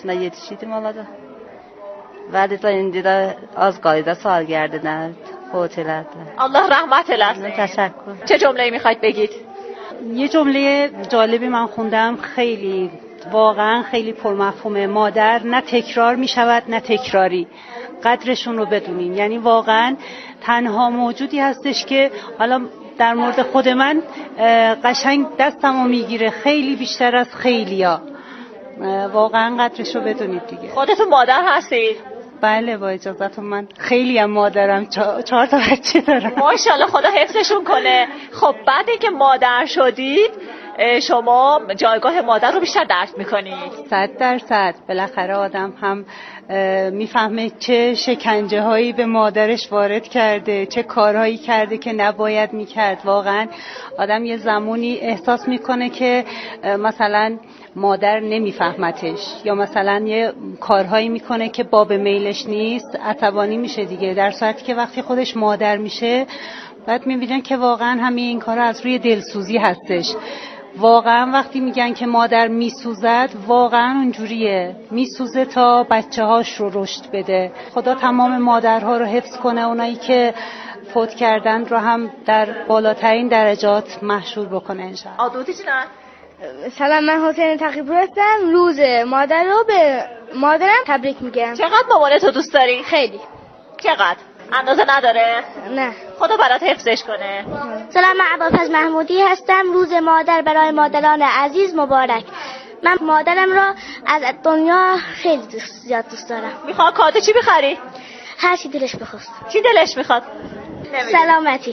yaşına yetişiydim oladı. Vəli də indi də az qalıydı salgərdinə فوت elədi. Allah رحمت eləsin. تشکر. چه جمله‌ای میخواید بگید؟ یه جمله جالبی من خوندم، خیلی واقعا خیلی پرمفهومه. مادر نه تکرار میشود نه تکراری. قدرشون رو بدونین. یعنی واقعا تنها موجودی هستش که حالا در مورد خود من قشنگ دستمو میگیره، خیلی بیشتر از خیلیا. واقعا قدرش رو بدونید دیگه. خودتون مادر هستید؟ بله با اجازهتون من خیلی هم مادرم، 4 تا بچه دارم. ماشاءالله خدا حفظشون کنه. خب بعد اینکه مادر شدید شما جایگاه مادر رو بیشتر درک میکنید؟ 100%. بالاخره آدم هم میفهمه چه شکنجه هایی به مادرش وارد کرده، چه کارهایی کرده که نباید میکرد. واقعا آدم یه زمانی احساس میکنه که مثلا مادر نمیفهمتش، یا مثلا یه کارهایی میکنه که باب میلش نیست، عصبانی میشه دیگه. در صورتی که وقتی خودش مادر میشه بعد میبینن که واقعا همه این کارا از روی دلسوزی هستش. واقعا وقتی میگن که مادر میسوزد، واقعا اونجوریه، میسوزه تا بچه هاش رو رشد بده. خدا تمام مادرها رو حفظ کنه، اونایی که فوت کردن رو هم در بالاترین درجات محشور بکنه انشاءالله. آدوتی جنان. سلام، من حسین تقی‌پور هستم. روز مادر رو به مادرم تبریک میگم. چقدر مامانتو دوست داری؟ خیلی. چقدر؟ اندازه نداره؟ نه. خدا برات حفظش کنه. سلام، من ابوالفضل محمودی هستم. روز مادر برای مادران عزیز مبارک. من مادرم را از دنیا خیلی زیاد دوست دارم. میخواد کادو چی بخری؟ هر چی دلش بخواست. چی دلش میخواد؟ سلامتی.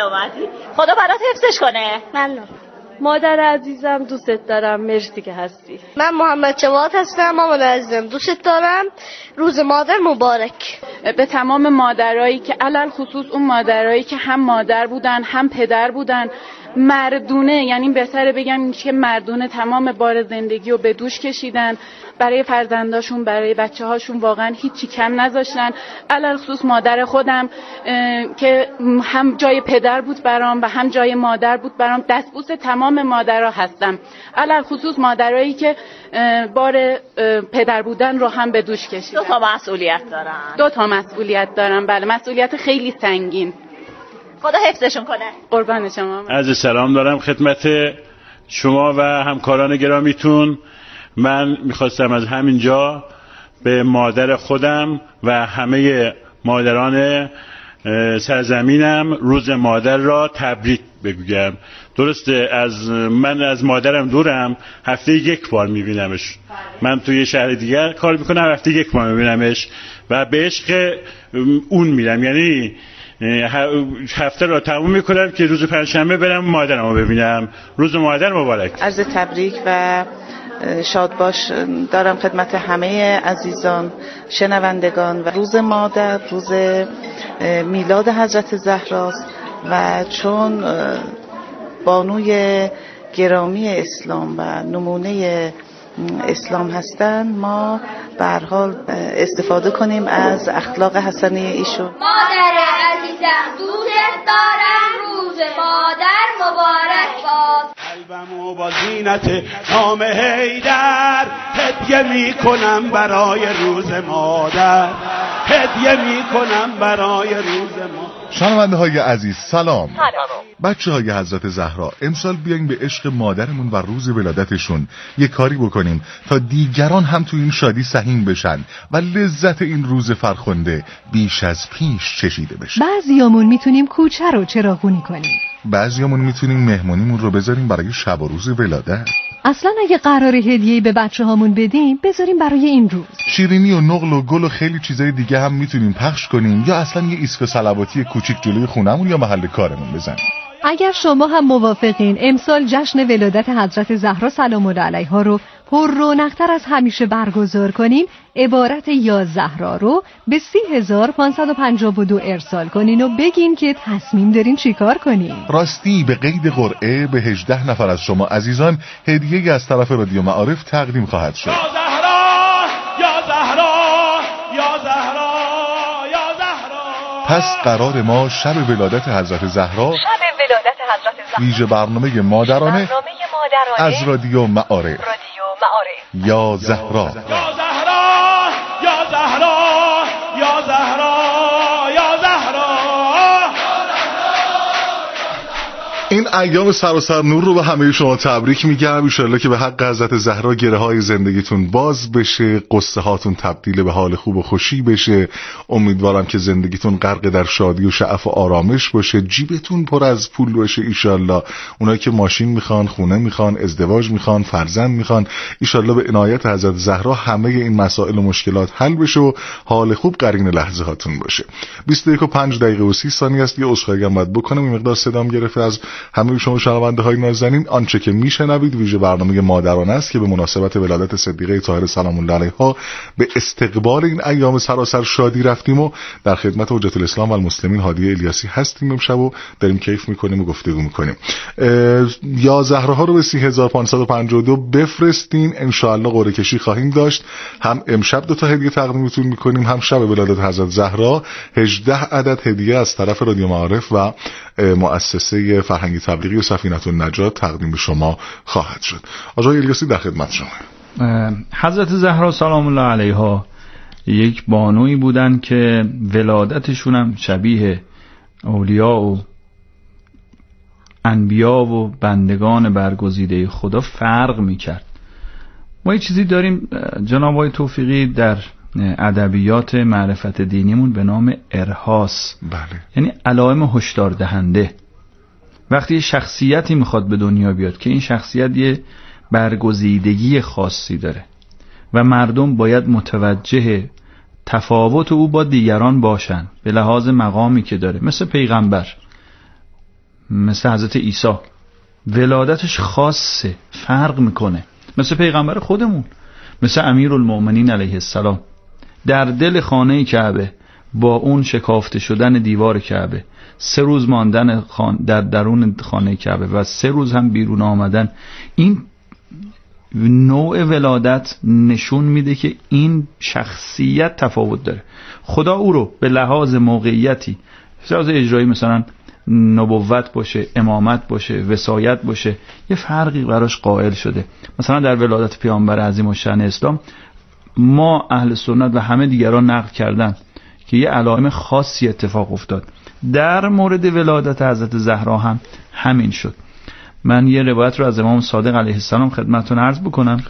خدا برات حفظش کنه. ممنون. مادر عزیزم دوستت دارم، مرسی که هستی. من محمد جواد هستم. مامان عزیزم دوستت دارم. روز مادر مبارک. به تمام مادرایی که علل خصوص اون مادرایی که هم مادر بودن هم پدر بودن، مردونه، یعنی بهتره بگم که مردونه تمام بار زندگی رو به دوش کشیدن، برای فرزنداشون، برای بچه هاشون واقعا هیچی کم نذاشتن. علل خصوص مادر خودم که هم جای پدر بود برام و هم جای مادر بود برام، دستبوس تمام مادرها هستم. علل خصوص مادرایی که بار پدر بودن رو هم به دوش کشیدن. 2 تا مسئولیت دارن. 2 تا مسئولیت دارم، بله، مسئولیت خیلی سنگین. خدا حفظشون کنه. قربان شما. عرض سلام دارم خدمت شما و همکاران گرامیتون. من میخواستم از همینجا به مادر خودم و همه مادران سرزمینم روز مادر را تبریک بگویم. درسته من از مادرم دورم، هفته 1 بار میبینمش. من توی شهر دیگر کار میکنم، هفته 1 بار میبینمش و به عشق اون میرم. یعنی هفته را تموم میکنم که روز پنجشنبه برم مادرم رو ببینم. روز مادر مبارک. عرض تبریک و شاد باش دارم خدمت همه عزیزان شنوندگان. و روز مادر روز میلاد حضرت زهراست و چون بانوی گرامی اسلام و نمونه اسلام هستن، ما به هر حال استفاده کنیم از اخلاق حسنه ایشون. مادر عزیزم دوست دارم. روز مادر مبارک باد. قلبمو با زینت نام حیدر هدیه میکنم برای روز مادر، هدیه میکنم برای روز مادر. شنونده های عزیز سلام. بچه های حضرت زهرا، امسال بیاین به عشق مادرمون و روز ولادتشون یه کاری بکنیم تا دیگران هم تو این شادی سهیم بشن و لذت این روز فرخنده بیش از پیش چشیده بشه. بعضیامون میتونیم کوچه رو چراغونی کنیم، بعضیامون میتونیم مهمونیمون رو بذاریم برای شب و روز ولادت. اصلا اگه قرار هدیه‌ای به بچه هامون بدیم، بذاریم برای این روز. شیرینی و نقل و گل و خیلی چیزای دیگه هم میتونیم پخش کنیم، یا اصلا یه ایسکو صلواتی کوچیک جلوی خونمون یا محل کارمون بزنیم. اگر شما هم موافقین امسال جشن ولادت حضرت زهرا سلام الله علیها رو پر رونق‌تر از همیشه برگزار کنیم، عبارت یا زهرا رو به 30552 ارسال کنین و بگین که تصمیم دارین چیکار کنین. راستی به قید قرعه به 18 نفر از شما عزیزان هدیه‌ای از طرف رادیو معارف تقدیم خواهد شد. یا زهرا یا زهرا یا زهرا یا زهرا. پس قرار ما شب ولادت حضرت زهرا، ویژه برنامه مادرانه از رادیو معارف. یا زهرا. ایام سراسر نور رو به همه شما تبریک میگم. انشالله که به حق حضرت زهرا گره های زندگیتون باز بشه، قصه هاتون تبدیل به حال خوب و خوشی بشه. امیدوارم که زندگیتون غرق در شادی و شعف و آرامش باشه، جیبتون پر از پول باشه انشالله. اونایی که ماشین میخوان، خونه میخوان، ازدواج میخوان، فرزند میخوان، انشالله به عنایت حضرت زهرا همه این مسائل و مشکلات حل بشه و حال خوب قرین لحظه هاتون باشه. 21:05:30 است. یه عذرخواهی هم باید بکنم، این مقدار صدام گرفته از همه شما شنونده های نازنین. آنچه که میشنوید ویژه برنامه مادرانه است که به مناسبت ولادت صدیقه طاهره سلام الله علیها به استقبال این ایام سراسر شادی رفتیم و در خدمت حجت الاسلام و المسلمین هادی الیاسی هستیم امشب و داریم کیف میکنیم و گفتگو میکنیم. یا زهراها رو به 3552 بفرستین، ان شاء الله قرعه کشی خواهیم داشت. هم امشب 2 تا هدیه تقدیمتون میکنیم، هم شب ولادت حضرت زهرا 18 عدد هدیه از طرف رادیو معارف و مؤسسه فرهنگی تبلیغی و سفینه النجات تقدیم به شما خواهد شد. آقای الیاسی در خدمت شما. حضرت زهرا سلام الله علیها یک بانویی بودن که ولادتشون هم شبیه اولیاء و انبیا و بندگان برگزیده خدا فرق میکرد. ما یه چیزی داریم جناب آقای توفیقی در ادبیات معرفت دینیمون به نام ارهاس. بله. یعنی علائم هشدار دهنده. وقتی یه شخصیتی میخواد به دنیا بیاد که این شخصیت یه برگزیدگی خاصی داره و مردم باید متوجه تفاوت او با دیگران باشن به لحاظ مقامی که داره، مثل پیغمبر، مثل حضرت عیسی ولادتش خاصه، فرق میکنه، مثل پیغمبر خودمون، مثل امیرالمؤمنین علیه السلام در دل خانه کعبه با اون شکافته شدن دیوار کعبه، 3 روز ماندن در درون خانه کعبه و 3 روز هم بیرون آمدن، این نوع ولادت نشون میده که این شخصیت تفاوت داره. خدا او رو به لحاظ موقعیتی، لحاظ اجرایی مثلا نبوت باشه، امامت باشه، وصایت باشه، یه فرقی براش قائل شده. مثلا در ولادت پیامبر عظیم الشأن اسلام ما اهل سنت و همه دیگران نقل کردن که یه علائم خاصی اتفاق افتاد. در مورد ولادت حضرت زهرا هم همین شد. من یه روایت رو از امام صادق علیه السلام خدمتتون عرض بکنم.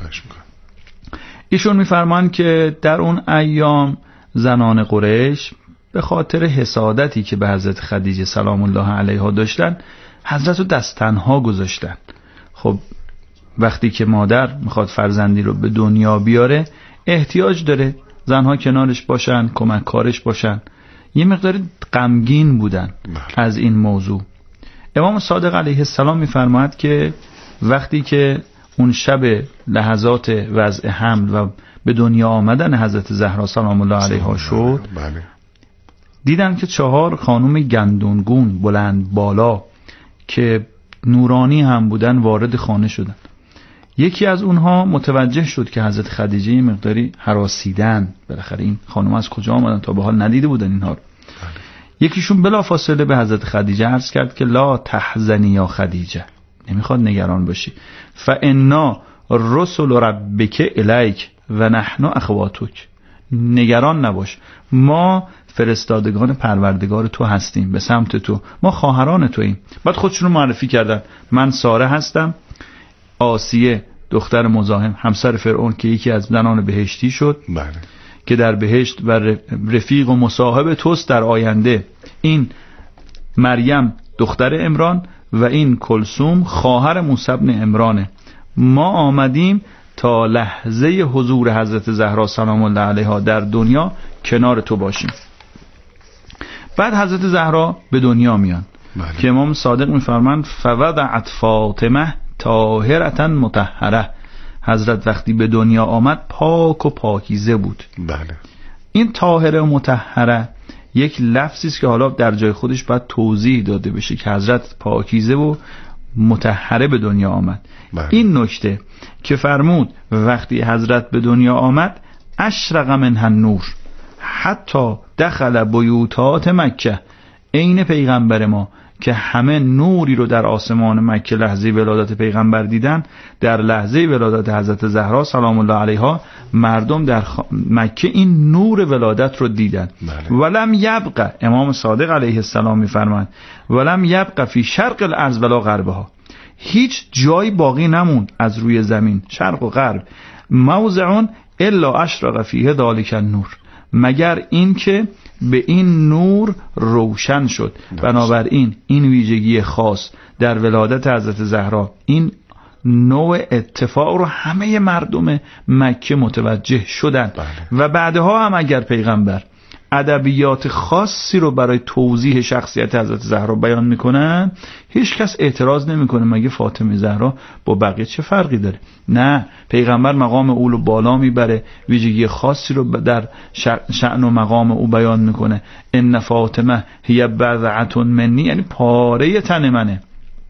ایشون میفرمان که در اون ایام زنان قریش به خاطر حسادتی که به حضرت خدیجه سلام الله علیها داشتن حضرت رو دست تنها گذاشتن. خب وقتی که مادر میخواد فرزندی رو به دنیا بیاره احتیاج داره زنها کنارش باشن، کمک کارش باشن. یه مقدار غمگین بودن از این موضوع. امام صادق علیه السلام میفرماید که وقتی که اون شب لحظات وضع حمل و به دنیا آمدن حضرت زهرا سلام الله علیها شد، دیدن که 4 خانم گندونگون بلند بالا که نورانی هم بودن وارد خانه شدن. یکی از اونها متوجه شد که حضرت خدیجه مقداری هراسیدن، بالاخره این خانم از کجا آمدن، تا به حال ندیده بودن اینها رو. یکیشون بلافاصله به حضرت خدیجه عرض کرد که لا تحزنی یا خدیجه، نمیخواد نگران باشی، فانا رسل ربک الیک و نحن اخواتک، نگران نباش، ما فرستادگان پروردگار تو هستیم به سمت تو، ما خواهران توییم. بعد خودشون رو معرفی کردن، من ساره هستم، آسیه دختر مزاحم همسر فرعون که یکی از زنان بهشتی شد. بله. که در بهشت و رفیق و مصاحب توست در آینده. این مریم دختر عمران و این کلثوم خواهر موسی بن عمرانه. ما آمدیم تا لحظه حضور حضرت زهرا سلام الله علیها در دنیا کنار تو باشیم. بعد حضرت زهرا به دنیا میان. بله. که امام صادق میفرماند فوضعت فاطمه طاهرة مطهره، حضرت وقتی به دنیا آمد پاک و پاکیزه بود. بله. این طاهره و مطهره یک لفظی است که حالا در جای خودش باید توضیح داده بشه که حضرت پاکیزه و مطهره به دنیا آمد. بله. این نکته که فرمود وقتی حضرت به دنیا آمد اشرق منها النور حتی دخل بیوتات مکه، عین پیغمبر ما که همه نوری رو در آسمان مکه لحظه ولادت پیغمبر دیدن، در لحظه ولادت حضرت زهرا سلام الله علیها مردم در مکه این نور ولادت رو دیدن. ولم یبقى، امام صادق علیه السلام میفرماند ولم یبقى فی شرق الارض ولا غربها، هیچ جایی باقی نموند از روی زمین شرق و غرب، موضع الا اشرق فیه ذلک النور، مگر این که به این نور روشن شد. بنابراین این ویژگی خاص در ولادت حضرت زهرا، این نوع اتفاق رو همه مردم مکه متوجه شدند و بعدها هم اگر پیغمبر ادبیات خاصی رو برای توضیح شخصیت حضرت زهرا بیان میکنن، هیچ کس اعتراض نمیکنه مگه فاطمه زهرا با بقیه چه فرقی داره؟ نه، پیغمبر مقام او رو بالا میبره، ویژگی خاصی رو در شأن و مقام او بیان میکنه. ان فاطمه هی بضعة منی، یعنی پاره تن منه.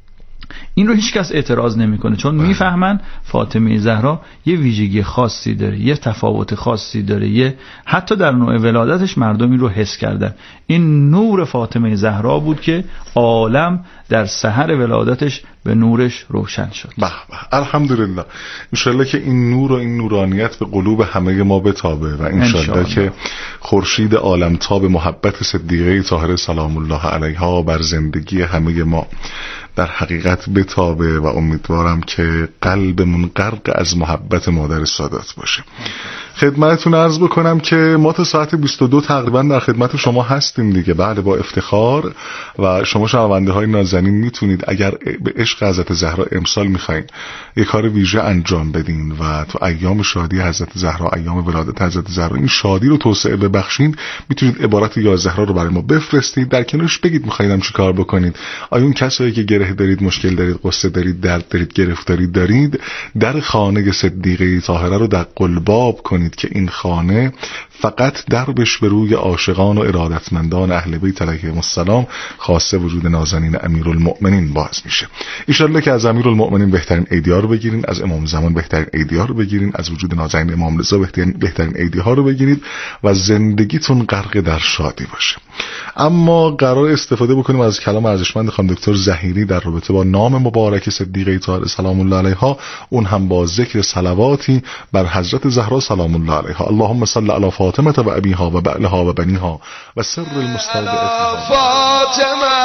این رو هیچ کس اعتراض نمیکنه، چون میفهمن فاطمه زهرا یه ویژگی خاصی داره، یه تفاوت خاصی داره، یه حتی در نوع ولادتش مردم این رو حس کردن. این نور فاطمه زهرا بود که عالم در سحر ولادتش به نورش روشن شد. به به، الحمدلله. انشالله که این نور و این نورانیت به قلوب همه ما بتابه و انشالله که خورشید عالمتاب محبت صدیقه طاهره سلام الله علیها بر زندگی همه ما در حقیقت بتابه و امیدوارم که قلبمون غرق از محبت مادر سادات باشه. خدمتتون عرض بکنم که ما تا ساعت 22 تقریبا در خدمت شما هستیم دیگه. بله، با افتخار. و شما شنونده های نازنین میتونید اگر به عشق حضرت زهرا امسال میخواین یک کار ویژه انجام بدین و تو ایام شادی حضرت زهرا، ایام ولادت حضرت زهرا، این شادی رو توسعه ببخشید، میتونید عبارت یا زهرا رو برای ما بفرستید، در کنارش بگید میخواید چی کار بکنید. آیا اون کسایی که گره دارید، مشکل دارید، قصه دارید، درد دارید، گرفتاری دارید، در خانه صدیقه طاهره رو در قلباب کنید که این خانه فقط دربش به روی عاشقان و ارادتمندان اهل بیت علیهم السلام خاصه وجود نازنین امیرالمؤمنین باز میشه. ان شاءالله که از امیرالمؤمنین بهترین ایدی‌ها رو بگیرین، از امام زمان بهترین ایدی‌ها رو بگیرین، از وجود نازنین امام رضا بهترین ایدی‌ها رو بگیرید و زندگیتون غرق در شادی باشه. اما قرار استفاده بکنیم از کلام ارزشمند خانم دکتر ظهیری در رابطه با نام مبارک صدیقه طاهره سلام الله علیها، اون هم با ذکر صلواتی بر حضرت زهرا سلام الله علیها. اللهم صل علی فاطمه و ابیها و بعلها و بنیها و سر المستودع فاطمه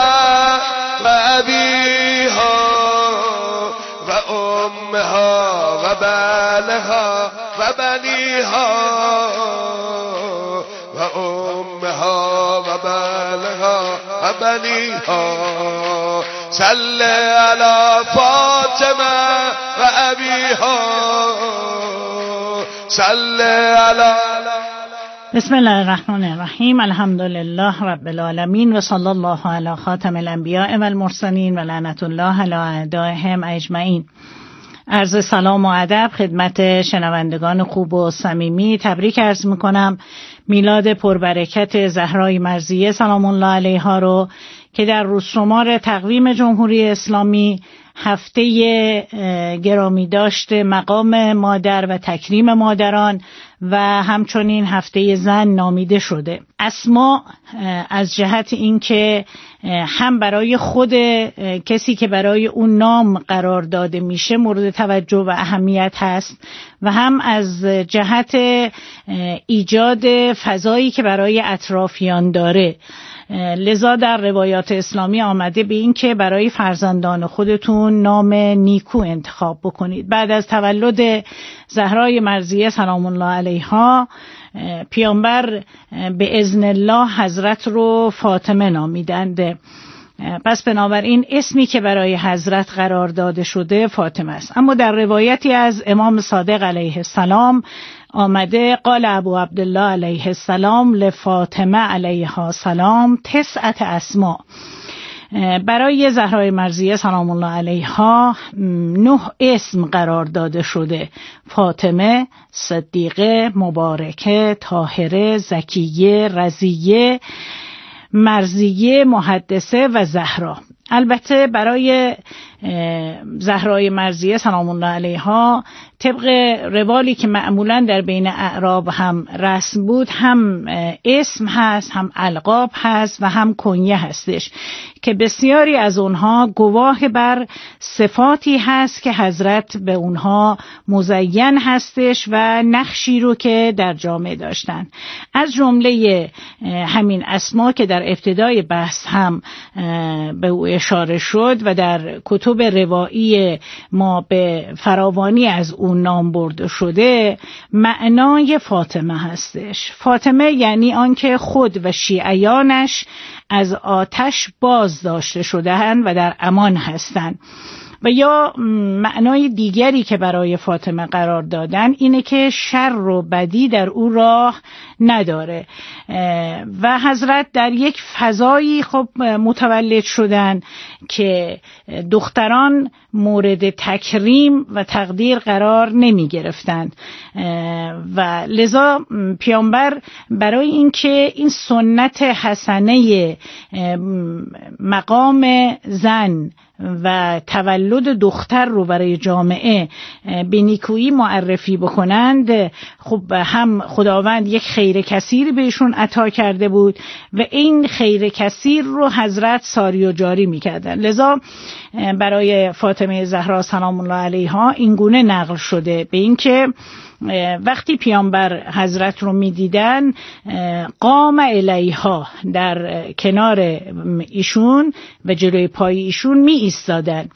و ابیها و امها و بعلها و بنیها و امها و بعلها و بنیها صل علی فاطمه و ابیها صل علی. بسم الله الرحمن الرحیم. الحمدلله رب العالمین و صلی الله علی خاتم الانبیاء و المرسلین و لعنت الله علی اعدائهم اجمعین. عرض سلام و ادب خدمت شنوندگان خوب و صمیمی. تبریک عرض میکنم میلاد پربرکت زهرای مرضیه سلام الله علیها رو که در روزشمار تقویم جمهوری اسلامی هفته گرامی داشته مقام مادر و تکریم مادران و همچنین هفته زن نامیده شده. اسما از جهت اینکه هم برای خود کسی که برای اون نام قرار داده میشه مورد توجه و اهمیت هست و هم از جهت ایجاد فضایی که برای اطرافیان داره. لذا در روایات اسلامی آمده به این که برای فرزندان خودتون نام نیکو انتخاب بکنید. بعد از تولد زهرای مرضیه سلام الله علیها پیامبر به اذن الله حضرت رو فاطمه نامیدند. پس بنابراین اسمی که برای حضرت قرار داده شده فاطمه است. اما در روایتی از امام صادق علیه السلام آمده قال ابو عبدالله علیه السلام لفاطمه علیها سلام 9 اسما. برای زهرای مرضیه سلام الله علیها 9 اسم قرار داده شده: فاطمه، صدیقه، مبارکه، طاهره، زکیه، رضیه، مرضیه، محدثه و زهرا. البته برای زهرای مرضیه سلام الله علیها طبق روالی که معمولا در بین اعراب هم رسم بود، هم اسم هست، هم القاب هست و هم کنیه هستش که بسیاری از اونها گواه بر صفاتی هست که حضرت به اونها مزین هستش و نقشی رو که در جامعه داشتن. از جمله همین اسما که در ابتدای بحث هم به او اشاره شد و در کتب روایی ما به فراوانی از اون نام برده شده، معنای فاطمه هستش. فاطمه یعنی آنکه خود و شیعیانش از آتش باز داشته شده‌اند و در امان هستند. و یا معنای دیگری که برای فاطمه قرار دادن اینه که شر و بدی در او راه نداره و حضرت در یک فضایی خب متولد شدن که دختران مورد تکریم و تقدیر قرار نمی گرفتند و لذا پیامبر برای اینکه این سنت حسنه مقام زن و تولد دختر رو برای جامعه به نیکویی معرفی بکنند، خب هم خداوند یک خیر کثیر بهشون عطا کرده بود و این خیر کثیر رو حضرت ساری و جاری میکردن. لذا برای فاطمه زهرا سلام الله علیها اینگونه نقل شده به اینکه وقتی پیامبر حضرت رو میدیدن قام الیها، در کنار ایشون و جلوی پای ایشون می ایستادن،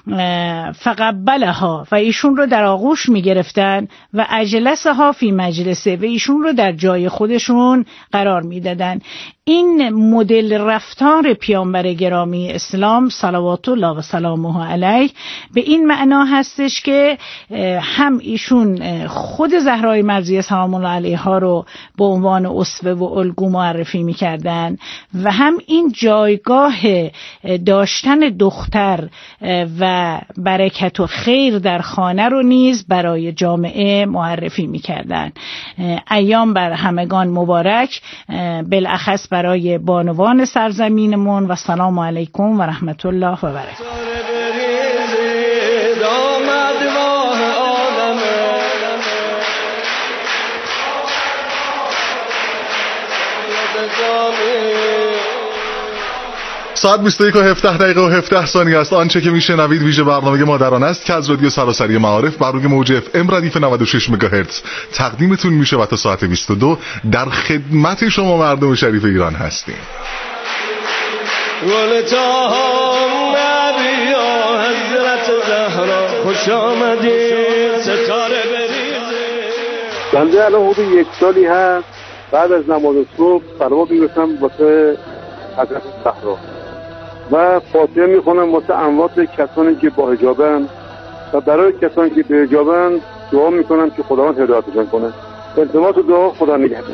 فقبلها و ایشون رو در آغوش می گرفتن و اجلسها فی مجلسه و ایشون رو در جای خودشون قرار می دادن. این مدل رفتار پیامبر گرامی اسلام صلوات الله و سلامه علیه به این معنا هستش که هم ایشون خود زهرای مرضیه سلام الله علیها رو به عنوان اسوه و الگو معرفی می‌کردن و هم این جایگاه داشتن دختر و برکت و خیر در خانه رو نیز برای جامعه معرفی می‌کردن. ایام بر همگان مبارک، بالاخص برای بانوان سرزمینمون و سلام علیکم و رحمت الله و برکاته. ساعت 21 و 17 دقیقه و 17 ثانیه است. آنچه که میشنوید ویژه برنامه مادران است که از رادیو سراسری معارف بر روی موج اف ام ردیف 96 مگاهرتز تقدیمتون میشه و تا ساعت 22 در خدمت شما مردم شریف ایران هستیم. گل تاهم نبیا حضرت زهرا خوش آمدید ستاره بریزه. بنده الان حدود 1 سالی هست بعد از نماز صبح صلوات می‌رسم واسه حضرت زهرا و فاتحه میخونم واسه اموات کسانی که با حجابن و برای کسانی که به حجابن دعا میکنم که خداوند هدایتشون کنه. التماس و دعا خدا نگهدار.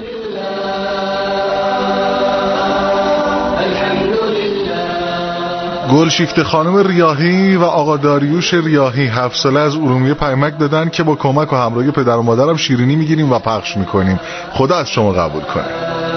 گلشیفته خانم ریاحی و آقا داریوش ریاحی 7 ساله از ارومیه پیامک دادن که با کمک و همراهی پدر و مادرم شیرینی میگیریم و پخش میکنیم. خدا از شما قبول کنه.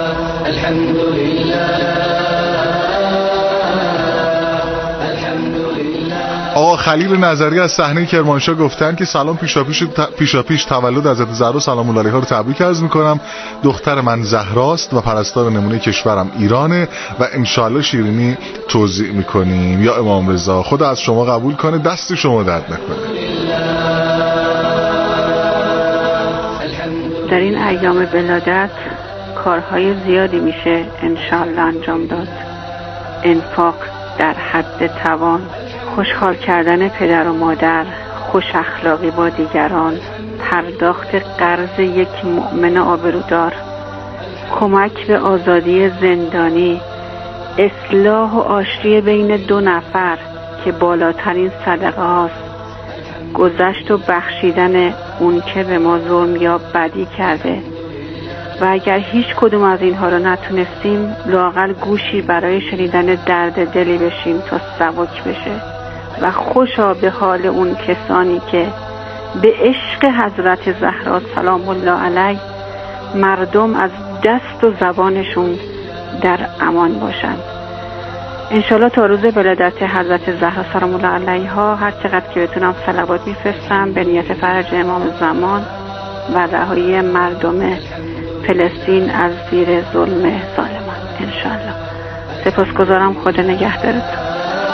آقا خلیل نظری از صحنه کرمانشاه گفتن که سلام پیشاپیش تولد حضرت زهرا سلام الله علیها رو تبریک عرض میکنم. دختر من زهراست و پرستار نمونه کشورم ایرانه و انشالله شیرینی توزیع میکنیم. یا امام رضا خدا از شما قبول کنه، دست شما درد نکنه. در این ایام ولادت کارهای زیادی میشه انشالله انجام داد. انفاق در حد توان، خوشحال کردن پدر و مادر، خوش اخلاقی با دیگران، پرداخت قرض یک مؤمن آبرودار، کمک به آزادی زندانی، اصلاح و آشتی بین 2 نفر که بالاترین صدقه هاست، گذشت و بخشیدن اون که به ما ظلم یا بدی کرده و اگر هیچ کدوم از اینها رو نتونستیم لااقل گوشی برای شنیدن درد دلی بشیم تا سبک بشه و خوشا به حال اون کسانی که به عشق حضرت زهرا سلام الله علیه مردم از دست و زبانشون در امان باشند. انشالله تا روز ولادت حضرت زهرا سلام الله علیها هر چقدر که بتونم صلوات میفرستم به نیت فرج امام زمان و رهایی مردم فلسطین از زیر ظلم ظالمان انشالله. سپاسگزارم. خدا نگهدارتون.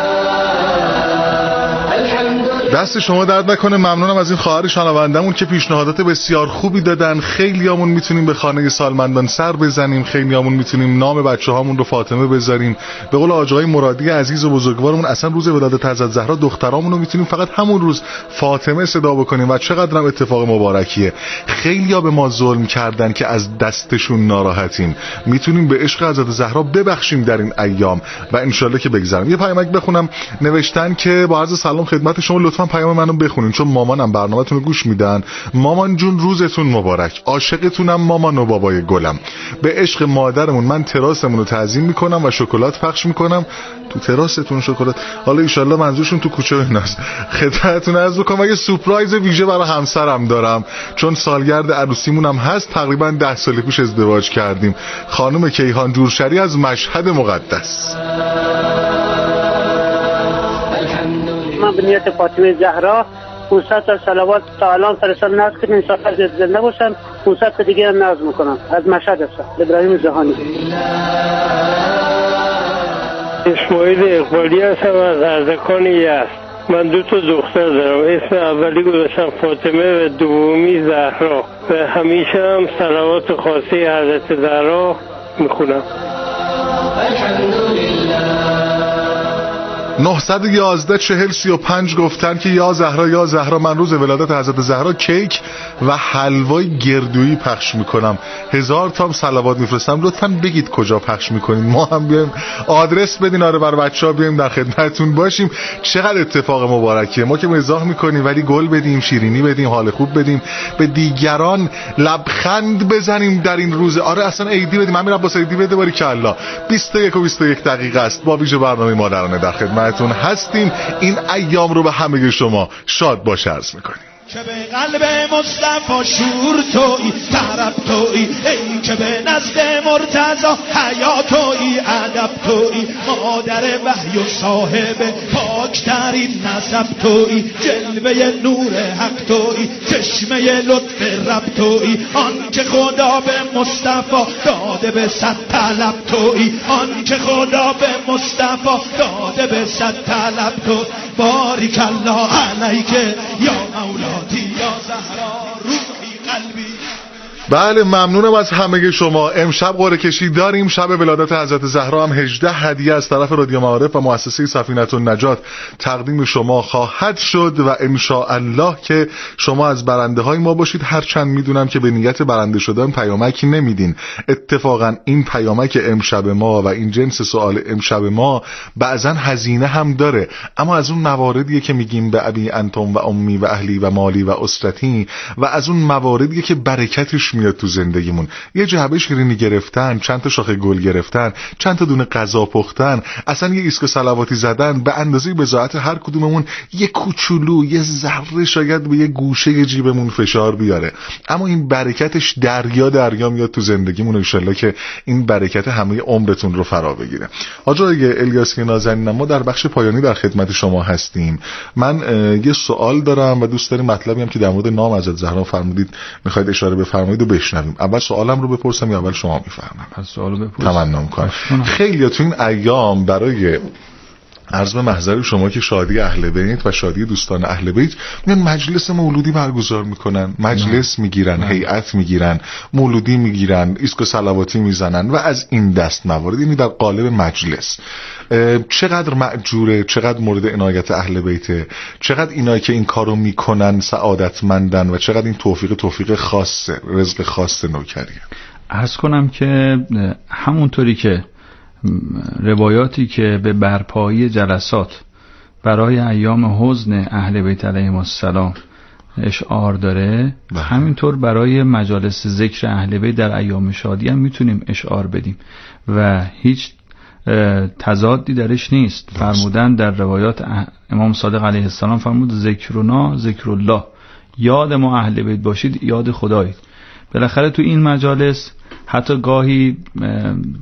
دست شما درد نکنه. ممنونم از این خواهر شنوندمون که پیشنهادات بسیار خوبی دادن. خیلیامون میتونیم به خانه سالمندان سر بزنیم، خیلیامون میتونیم نام بچه‌هامون رو فاطمه بذاریم. به قول آقای مرادی عزیز و بزرگوارمون اصلا روز ولادت حضرت زهرا دخترامون رو میتونیم فقط همون روز فاطمه صدا بکنیم و چقدرم اتفاق مبارکیه. خیلیا به ما ظلم کردن که از دستشون ناراحتیم. میتونیم به عشق حضرت زهرا ببخشیم در این ایام و انشالله که بگذریم. یه پیامک بخونم. نوشتن که با عرض سلام خدمت شما لطفاً پیام منو بخونین چون مامانم برنامه‌تون رو گوش میدن. مامان جون روزتون مبارک. عاشقتونم مامان و بابای گلم. به عشق مادرمون من تراسمون رو تعظیم میکنم و شکلات پخش میکنم. تو تراستون شکلات. حالا ان شاءالله منظورشون تو کوچه ایناست. خدمتتون عرض میکنم و یه سورپرایز ویژه برای همسرم دارم چون سالگرد عروسیمون هم هست. تقریبا 10 سال پیش ازدواج کردیم. خانم کیهان جورشری از مشهد مقدس. من به نیت فاطمه زهرا 500 تا صلوات تا الان فرستادم نذر کنیم ان شاءالله زنده باشم. 500 تا دیگه هم نذر میکنم. از مشهد هستم. ابراهیم زهانی. اسماعیل اقبالی هستم از اردکان یزد. من 2 تا دختر دارم. اسم اولی گذاشتم فاطمه و دومی زهرا و همیشه هم صلوات خاصی حضرت زهرا میخونم. 911 40 35 گفتن که یا زهرا یا زهرا من روز ولادت حضرت زهرا کیک و حلوای گردویی پخش میکنم. 1000 تا صلوات میفرستم. لطفاً بگید کجا پخش میکنین ما هم بیایم آدرس بدین. آره بر بچه‌ها بیایم در خدمتتون باشیم. چقدر اتفاق مبارکیه. ما که مزاح میکنیم ولی گل بدیم، شیرینی بدیم، حال خوب بدیم، به دیگران لبخند بزنیم در این روز. آره اصلا عیدی بدیم. امیر عباس عیدی بده باری کلا. 21 و 21 دقیقه است. با ویژه برنامه مادرانه در خدمت تون هستیم. این ایام رو به همه شما شاد باشه عرض میکنیم. که به قلب مصطفی شور تویی، طرب تویی، ای که به نزد مرتضی حیا تویی، ادب تویی، مادر وحی و صاحب پاکترین نسب تویی، جلوه نور حق تویی، چشمه لطف رب تویی، آن که خدا به مصطفی داده به 100 طلب تویی، آن که خدا به مصطفی داده به 100 طلب تویی. باریک الله علیک یا مولاتی یا زهرا روحی قلبی. بله ممنونم از همه شما. امشب قرعه کشی داریم. شب ولادت حضرت زهرا هم 18 هدیه از طرف رادیو معارف و مؤسسه سفینه النجات تقدیم شما خواهد شد و ان شاء الله که شما از برنده های ما باشید. هرچند میدونم که به نیت برنده شدن پیامکی نمیدین. اتفاقا این پیامک امشب ما و این جنس سوال امشب ما بعضا هزینه هم داره، اما از اون مواردیه که میگیم به ابی انتم و امی و اهلی و مالی و اسرتی و از اون مواردیه که برکتش میاد تو زندگیمون. یه جعبه شیرینی گرفتن، چند تا شاخه گل گرفتن، چند تا دونه غذا پختن، اصلا یه ایسکو صلواتی زدن به اندازه بضاعت هر کدوممون یه کوچولو، یه ذره شاید به یه گوشه جیبمون فشار بیاره، اما این برکتش دریا میاد تو زندگیمون. ان شاءالله که این برکت همه عمرتون رو فرا بگیره. آقای الیاسی نازنین، ما در بخش پایانی در خدمت شما هستیم. من یه سوال دارم و دوست داریم مطلبی هم که در مورد نام حضرت زهرا فرمودید میخواید اشاره بفرمایید و بشنویم. اول سوالم رو بپرسم یا اول شما میفهمم؟ پس سوالو بپرس. تمنا می‌کنم. خیلی تو این ایام برای عرض به محضر شما که شادی اهل بیت و شادی دوستان اهل بیت میان مجلس مولودی برگزار میکنن، مجلس میگیرن، هیئت میگیرن، مولودی میگیرن، ایسکو صلواتی میزنن و از این دست موارد، یعنی در قالب مجلس. چقدر مأجوره، چقدر مورد عنایت اهل بیته، چقدر اینایی که این کارو میکنن سعادتمندن و چقدر این توفیق خاصه، رزق خاص نوکریه. عرض کنم که همونطوری که روایاتی که به برپایی جلسات برای ایام حزن اهل بیت علیهم السلام اشعار داره، همینطور برای مجالس ذکر اهل بیت در ایام شادی هم میتونیم اشعار بدیم و هیچ تضادی درش نیست. فرمودن در روایات امام صادق علیه السلام فرمود ذکرنا ذکر الله، یاد ما اهل بیت باشید یاد خدایید. بالاخره تو این مجالس حتی گاهی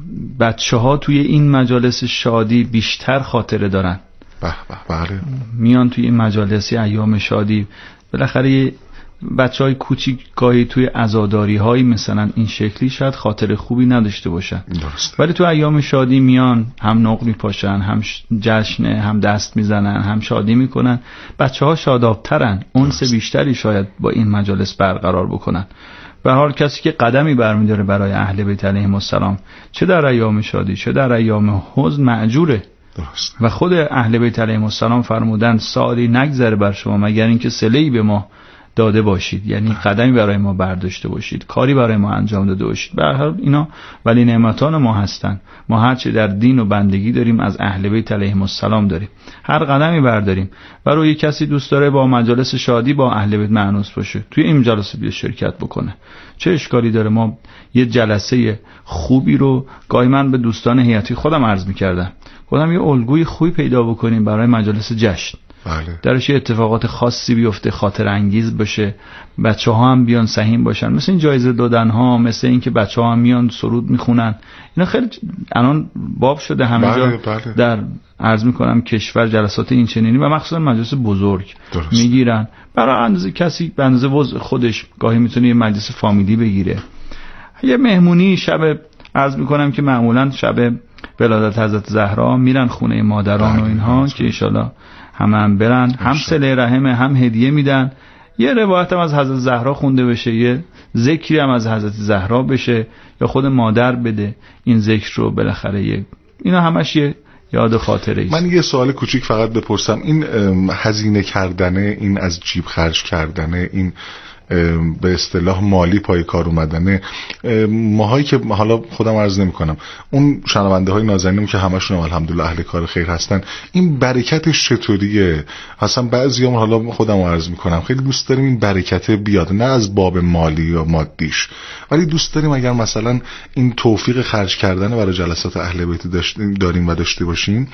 بچه‌ها توی این مجالس شادی بیشتر خاطره دارن. بله. میان توی این مجالس ایام شادی، بالاخره بچه‌های کوچیک گاهی توی عزاداری‌های مثلا این شکلی شاید خاطره خوبی نداشته باشن، ولی تو ایام شادی میان، هم نقل میپاشن، هم جشنه، هم دست میزنن، هم شادی میکنن. بچه‌ها شادابترن، انس بیشتری شاید با این مجالس برقرار بکنن. به حال کسی که قدمی برمی‌داره برای اهل بیت علیهم السلام، چه در ایام شادی چه در ایام حزن، مأجوره. درست. و خود اهل بیت علیهم السلام فرمودن سالی نگذره بر شما مگر اینکه صله‌ای به ما داده باشید، یعنی قدمی برای ما برداشته باشید، کاری برای ما انجام داده باشید. به هر حال اینا ولی نعمتان ما هستن. ما هر چه در دین و بندگی داریم از اهل بیت علیهم السلام داریم. هر قدمی برداریم و روی کسی دوست داره با مجالس شادی با اهل بیت مأنوس باشه، توی این جلسه بیا شرکت بکنه، چه اشکالی داره؟ ما یه جلسه خوبی رو گاهی من به دوستان هیئتی خودم عرض می‌کردم، گفتم یه الگوی خوبی پیدا بکنیم برای مجالس جشن. بله. درش اتفاقات خاصی بیفته، خاطر انگیز بشه، بچه‌ها هم بیان سهیم باشن، مثل این جایزه دادن ها، مثل این که بچه‌ها هم میان سرود میخونن. اینا خیلی الان باب شده همه جا. بله. در عرض میکنم کشور جلسات این چنینی و مخصوصا مجلس بزرگ میگیرن برای اندازه کسی به اندازه وضع خودش. گاهی میتونه یه مجلس فامیلی بگیره، یه مهمونی شب عرض میکنم که معمولا شب ولادت حضرت زهرا میرن خونه مادران و اینها که ان شاءالله هم برن، هم صله رحم، هم هدیه میدن. یه روایت هم از حضرت زهرا خونده بشه، یه ذکری هم از حضرت زهرا بشه یا خود مادر بده این ذکر رو. بالاخره اینا همش یه یاد خاطره است. من یه سوال کوچیک فقط بپرسم، این هزینه کردنه، این از جیب خرج کردنه، این به اصطلاح مالی پای کار اومدنه، ماهایی که حالا خودم عرض نمی کنم، اون شنونده های نازنینم که همشون الحمدلله اهل کار خیر هستن، این برکتش چطوریه؟ اصلا بعضیام حالا خودم عرض می کنم خیلی دوست داریم این برکت بیاد، نه از باب مالی یا مادیش، ولی دوست داریم اگر مثلا این توفیق خرج کردن برای جلسات اهل بیت داریم و داشته باشیم،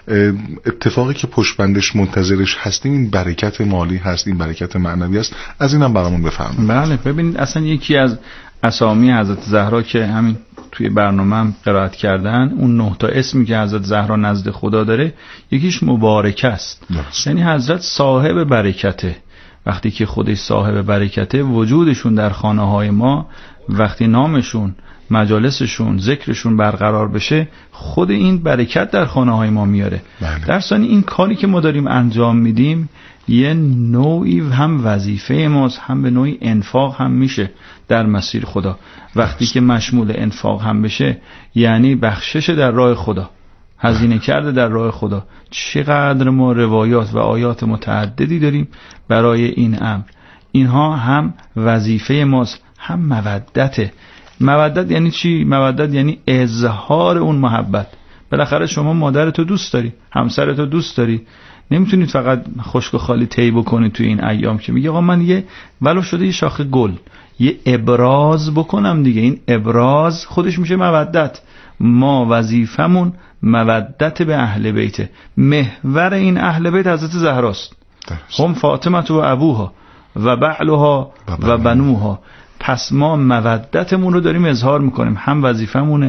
اتفاقی که پشت بندش منتظرش هستیم این برکت مالی هست، این برکت معنوی است. از اینم برامون بفرمایید. بله، ببینید اصلا یکی از اسامی حضرت زهرا که همین توی برنامه‌ام قرائت کردن، اون 9 تا اسمی که حضرت زهرا نزد خدا داره، یکیش مبارکه است. یعنی حضرت صاحب برکته. وقتی که خودش صاحب برکته، وجودشون در خانه‌های ما، وقتی نامشون، مجالسشون، ذکرشون برقرار بشه، خود این برکت در خانه‌های ما میاره. در ثانی این کاری که ما داریم انجام میدیم یه نوعی هم وظیفه ماست، هم به نوعی انفاق هم میشه در مسیر خدا. وقتی که مشمول انفاق هم بشه یعنی بخشش در راه خدا، هزینه کرده در راه خدا. چقدر ما روایات و آیات متعددی داریم برای این امر. اینها هم وظیفه ماست، هم مودته. مودت یعنی چی؟ مودت یعنی اظهار اون محبت. بالاخره شما مادرتو دوست داری، همسرتو دوست داری، نمیتونید فقط خشک و خالی طی بکنید توی این ایام که میگه آقا من یه ولو شده یه شاخه گل یه ابراز بکنم دیگه. این ابراز خودش میشه مودت. ما وظیفمون مودت به اهل بیته. محور این اهل بیت حضرت زهراست. هم فاطمه و ابوها و بعلها و بنوها. پس ما مودتمون رو داریم اظهار میکنیم، هم وظیفمونه،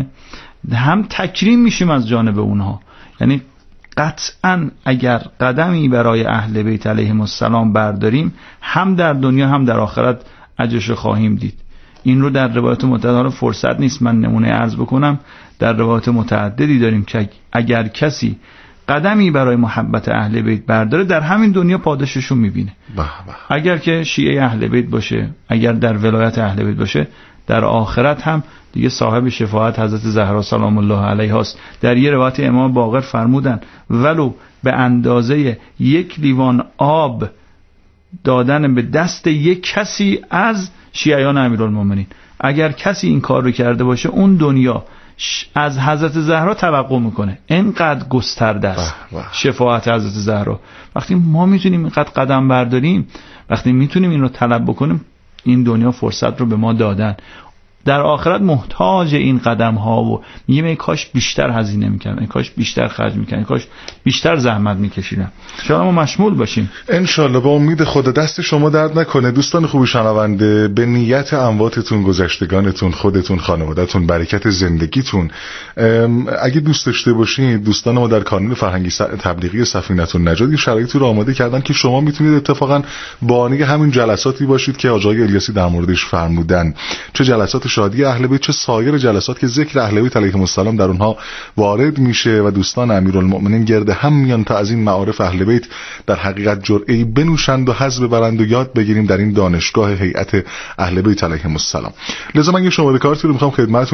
هم تکریم میشیم از جانب اونها. یعنی قطعا اگر قدمی برای اهل بیت علیهم السلام برداریم، هم در دنیا هم در آخرت اجرش خواهیم دید. این رو در روایت متعدد، فرصت نیست من نمونه عرض بکنم، در روایت متعددی داریم که اگر کسی قدمی برای محبت اهل بیت برداره، در همین دنیا پاداششو میبینه. اگر که شیعه اهل بیت باشه، اگر در ولایت اهل بیت باشه، در آخرت هم دیگه صاحب شفاعت حضرت زهرا سلام الله علیها است. در یه روایت امام باقر فرمودن ولو به اندازه 1 لیوان آب دادن به دست یک کسی از شیعیان امیرالمومنین، اگر کسی این کار رو کرده باشه، اون دنیا از حضرت زهرا توقع میکنه. اینقدر گسترده است شفاعت حضرت زهرا. وقتی ما میتونیم اینقدر قدم برداریم، وقتی میتونیم این رو طلب بکنیم، این دنیا فرصت رو به ما دادن. در آخرت محتاج این قدم ها و میگیم ای کاش بیشتر هزینه میکردن، ای کاش بیشتر خرج میکردن، ای کاش بیشتر زحمت میکشیدن. شما ما مشمول باشیم ان شاءالله. با امید خدا. دست شما درد نکنه دوستان خوب شنونده. به نیت امواتتون، گذشتگانتون، خودتون، خانواده‌تون، برکت زندگیتون. اگه دوست داشته باشین دوستان ما در کانال فرهنگی تبلیغی سفینه النجات شرایطی رو آماده کردن که شما میتونید اتفاقا بانی همین جلساتی باشید که آقای الیاسی در موردش فرمودن، چه جلسات شادی اهل بیت چه سایر جلسات که ذکر اهل بیت علیهم السلام در اونها وارد میشه و دوستان امیرالمؤمنین گرد هم میان تا از این معارف اهل بیت در حقیقت جرعه‌ای بنوشند و حظ ببرند و یاد بگیریم در این دانشگاه هیئت اهل بیت علیهم السلام. لذا من یه شماره کارتی رو میخوام خدمتتون